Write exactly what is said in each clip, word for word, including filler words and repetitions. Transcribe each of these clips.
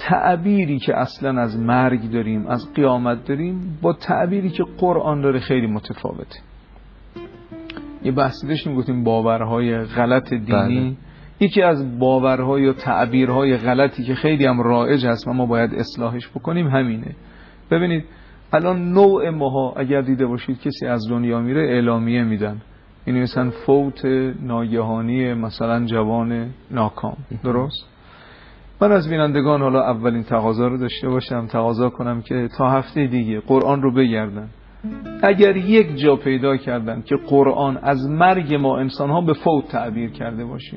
تعبیری که اصلا از مرگ داریم، از قیامت داریم، با تعبیری که قرآن داره خیلی متفاوته. یه بحثی داشتیم گفتیم باورهای غلط دینی. بله. یکی از باورهای و تعبیرهای غلطی که خیلی هم رایج هست و ما باید اصلاحش بکنیم همینه. ببینید الان نوع ماها اگر دیده باشید کسی از دنیا میره اعلامیه میدن، این مثلا فوت ناگهانی مثلا جوان ناکام. درست؟ من از بینندگان حالا اولین تقاضا رو داشته باشم، تقاضا کنم که تا هفته دیگه قرآن رو بگردن. اگر یک جا پیدا کردن که قرآن از مرگ ما انسان ها به فوت تعبیر کرده باشه،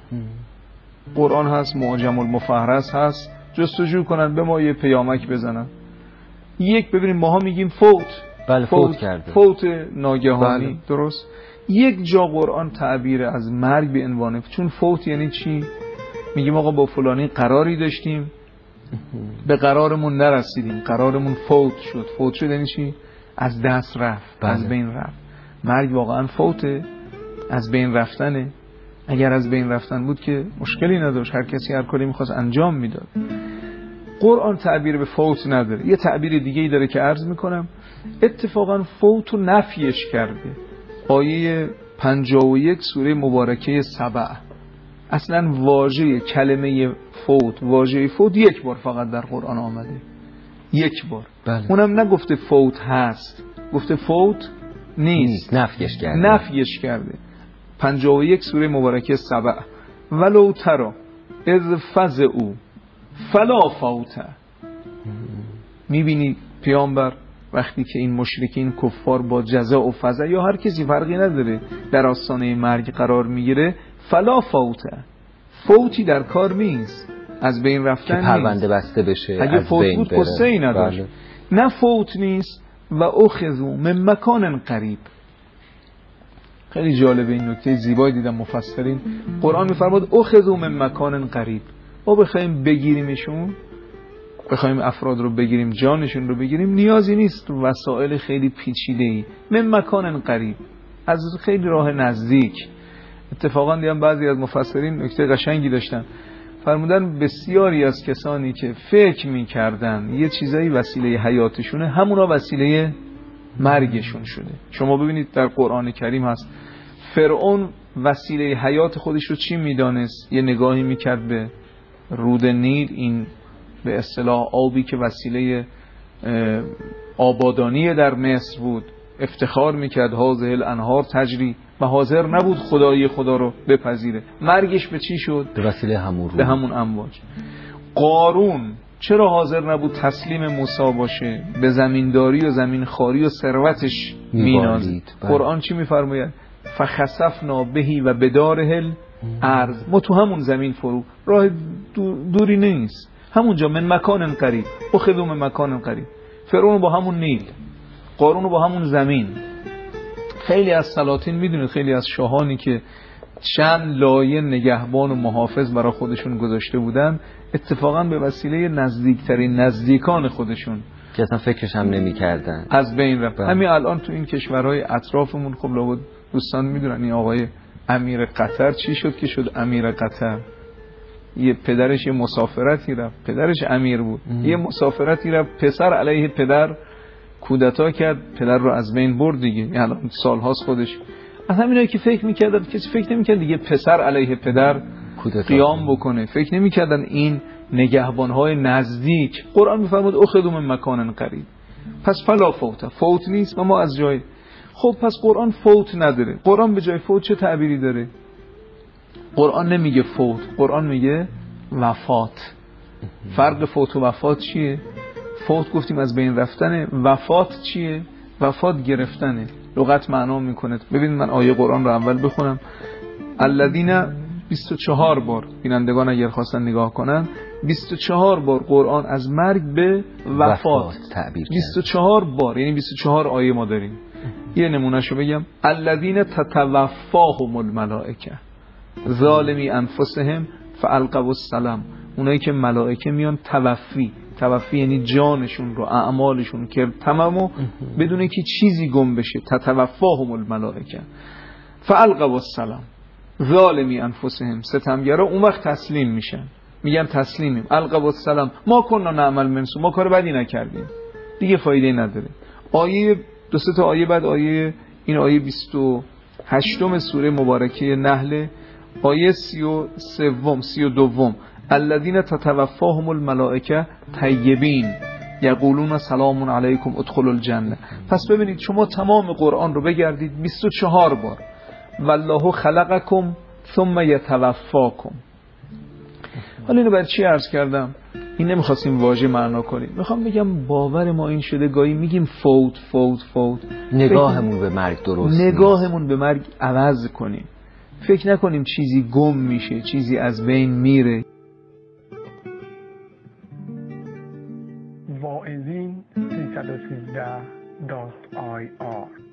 قرآن هست، معجم المفهرس هست، جستجو کنن به ما یه پیامک بزنن. یک ببینیم ماها میگیم فوت، بله فوت, فوت کرده، فوت ناگهانی. بله. درست؟ یک جا قرآن تعبیر از مرگ به عنوان، چون فوت یعنی چی؟ میگیم آقا با فلانی قراری داشتیم به قرارمون نرسیدیم، قرارمون فوت شد. فوت شد یعنی چی؟ از دست رفت. بله. از بین رفت. مرگ واقعا فوته، از بین رفتنه. اگر از بین رفتن بود که مشکلی نداشت، هر کسی هر کاری میخواست انجام میداد. قرآن تعبیر به فوت نداره. یه تعبیر دیگه ای داره که عرض میکنم. اتفاقا فوت رو نفیش کرده آیه پنجاه و یک سوره مبارکه سبع. اصلا واژه کلمه فوت، واژه فوت یک بار فقط در قرآن آمده، یک بار. بله. اونم نگفته فوت هست، گفته فوت نیست، نفیش کرده. نفیش کرده. پنجاه و یک سوره مبارکه سبع. ولو ترى اذ فزعوا فلا فوت. میبینی پیامبر وقتی که این مشرکین کفار با جزا و فزع یا هر کسی فرقی نداره در آستانه مرگ قرار میگیره، فلا فوت، فوتی در کار نیست، از بین رفتن نیست، پرونده بسته بشه، اگه فوت بود قصه ای نداشت. نه فوت نیست. و اخذوا من مکان قریب. خیلی جالبه این نکته زیبایی دیدم مفسرین قرآن میفرماد اخذوا من مکان قریب. ما بخوایم بگیریمشون، بخوایم افراد رو بگیریم، جانشون رو بگیریم، نیازی نیست وسایل خیلی پیچیده‌ای. من مکان قریب، از خیلی راه نزدیک. اتفاقا دیدم بعضی از مفسرین نکته قشنگی داشتن، فرمودن بسیاری از کسانی که فکر می‌کردن یه چیزایی وسیله حیاتشونه، همونا وسیله مرگشون شده. شما ببینید در قرآن کریم هست فرعون وسیله حیات خودش رو چی میدانست؟ یه نگاهی میکرد به رود نیل، این به اصطلاح آبی که وسیله آبادانی در مصر بود، افتخار میکرد هذه الانهار تجری، و حاضر نبود خدایی خدا رو بپذیره. مرگش به چی شد؟ به وسیله همون به همون امواج. قارون چرا حاضر نبود تسلیم موسی باشه؟ به زمینداری و زمینخواری و ثروتش مینازید. قرآن چی میفرماید؟ فخسفنا بهی و بداره الارض. ما تو همون زمین فرو، راه دوری نیست، همونجا من مکان قریب. اخذوا من مکان قریب. فرعون با همون نیل، قارون با همون زمین. خیلی از سلاطین میدونید، خیلی از شاهانی که چند لایه نگهبان و محافظ برای خودشون گذاشته بودن، اتفاقا به وسیله نزدیکترین نزدیکان خودشون که اصلا فکرش هم نمی کردن از بین رفت. همین الان تو این کشورهای اطرافمون خب لابد دوستان میدونن این آقای امیر قطر چی شد که شد امیر قطر. یه پدرش یه مسافرتی رفت، پدرش امیر بود، ام. یه مسافرتی رفت، پسر علیه پدر کودتا کرد، پدر رو از بین برد دیگه. الان سالهاست خودش. از همینایی که فکر میکردن، کسی فکر نمیکرد دیگه پسر علیه پدر قیام بکنه، فکر نمیکردن این نگهبانهای نزدیک. قرآن میفرمود اخذوا من مکان قریب. پس فلا فوت، فوت نیست و ما از جای. خب پس قرآن فوت نداره. قرآن به جای فوت چه تعبیری داره؟ قرآن نمیگه فوت، قرآن میگه وفات. فرق فوت و وفات چیه؟ فوت گفتیم از بین رفتنه، وفات چیه؟ وفات گرفتنه. لغت معنا میکنه. ببین من آیه قرآن رو اول بخونم. الذین بیست و چهار بار، بینندگان اگر خواستن نگاه کنن، بیست و چهار بار قرآن از مرگ به وفات, وفات تعبیر کرد. بیست و چهار بار، یعنی بیست و چهار آیه ما داریم. یه نمونهشو بگم. الذین تتوفاهم الملائکه ظالمی انفسهم فالقوا السلام. اونایی که ملائکه میان توفی، توفی یعنی جانشون رو، اعمالشون که تمامو بدون که چیزی گم بشه. تتوفاهم الملائکه فالقوا السلام ظالمی انفسهم. ستمگرا اون وقت تسلیم میشن. میگن تسلیمیم، القوا السلام، ما کنا نعمل منسو، ما کار بدی نکردیم، دیگه فایده نداره. آیه دو سه تا آیه بعد آیه این آیه بیست و هشت سوره مبارکه نحل، آیه سی و سه سی و دو، الذین تتوفاهم الملائکه طیبین یقولون سلام علیکم ادخلوا الجنه. پس ببینید شما تمام قرآن رو بگردید بیست و چهار بار والله خلقکم ثم یتوفاکم. حالا اینو برای چی عرض کردم؟ این نمیخواستیم واژه معنا کنیم، میخوام بگم باور ما این شده گاهی میگیم فوت فوت فوت، نگاهمون به مرگ درست نگاهمون به مرگ عوض کنیم، فکر نکنیم چیزی گم میشه، چیزی از بین میره. واعظین سیصد و سیزده دات آی آر